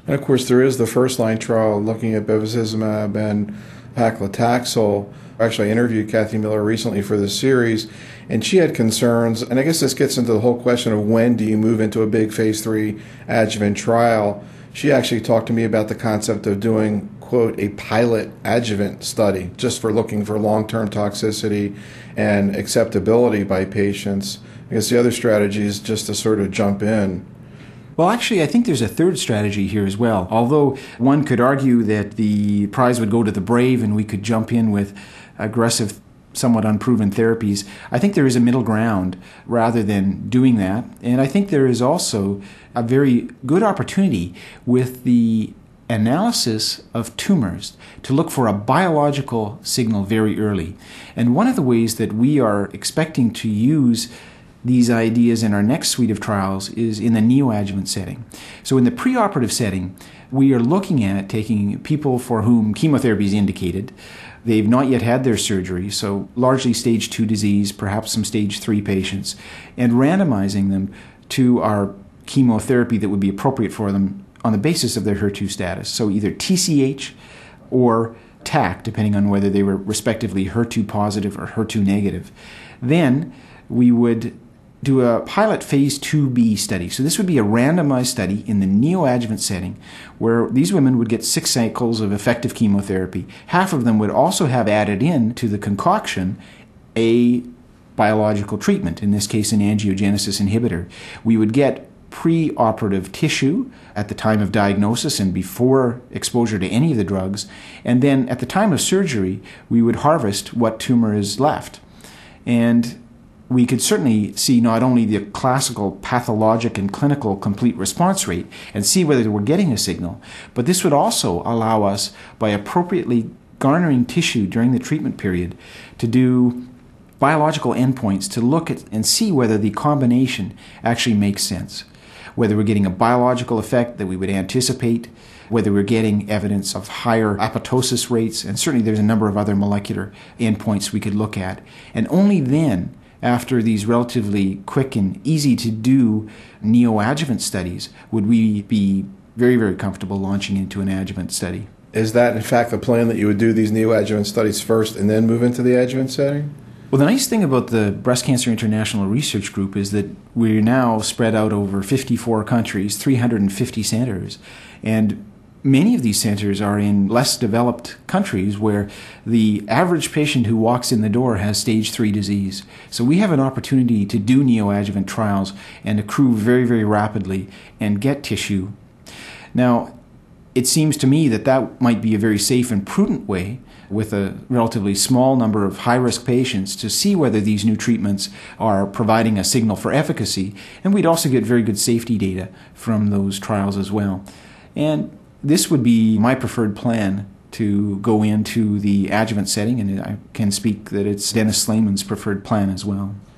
And of course, there is the first-line trial looking at bevacizumab and paclitaxel. Actually, I interviewed Kathy Miller recently for this series, and she had concerns. And I guess this gets into the whole question of when do you move into a big phase 3 adjuvant trial. She actually talked to me about the concept of doing, quote, a pilot adjuvant study, just for looking for long-term toxicity and acceptability by patients. I guess the other strategy is just to sort of jump in. Well, actually, I think there's a third strategy here as well. Although one could argue that the prize would go to the brave and we could jump in with aggressive, somewhat unproven therapies, I think there is a middle ground rather than doing that. And I think there is also a very good opportunity with the analysis of tumors to look for a biological signal very early. And one of the ways that we are expecting to use these ideas in our next suite of trials is in the neoadjuvant setting. So in the preoperative setting, we are looking at taking people for whom chemotherapy is indicated. They've not yet had their surgery, so largely stage 2 disease, perhaps some stage 3 patients, and randomizing them to our chemotherapy that would be appropriate for them on the basis of their HER2 status. So either TCH or TAC, depending on whether they were respectively HER2 positive or HER2 negative. Then we would do a pilot phase 2B study. So this would be a randomized study in the neoadjuvant setting where these women would get 6 cycles of effective chemotherapy. Half of them would also have added in to the concoction a biological treatment, in this case an angiogenesis inhibitor. We would get preoperative tissue at the time of diagnosis and before exposure to any of the drugs, and then at the time of surgery we would harvest what tumor is left. And we could certainly see not only the classical pathologic and clinical complete response rate and see whether we're getting a signal, but this would also allow us, by appropriately garnering tissue during the treatment period, to do biological endpoints to look at and see whether the combination actually makes sense, whether we're getting a biological effect that we would anticipate, whether we're getting evidence of higher apoptosis rates, and certainly there's a number of other molecular endpoints we could look at. And only then, after these relatively quick and easy to do neoadjuvant studies, would we be very, very comfortable launching into an adjuvant study. Is that in fact the plan, that you would do these neoadjuvant studies first and then move into the adjuvant setting? Well, the nice thing about the Breast Cancer International Research Group is that we're now spread out over 54 countries, 350 centers, and many of these centers are in less developed countries where the average patient who walks in the door has stage 3 disease. So we have an opportunity to do neoadjuvant trials and accrue very, very rapidly and get tissue. Now, it seems to me that that might be a very safe and prudent way with a relatively small number of high-risk patients to see whether these new treatments are providing a signal for efficacy, and we'd also get very good safety data from those trials as well. And this would be my preferred plan to go into the adjuvant setting, and I can speak that it's Dennis Slayman's preferred plan as well.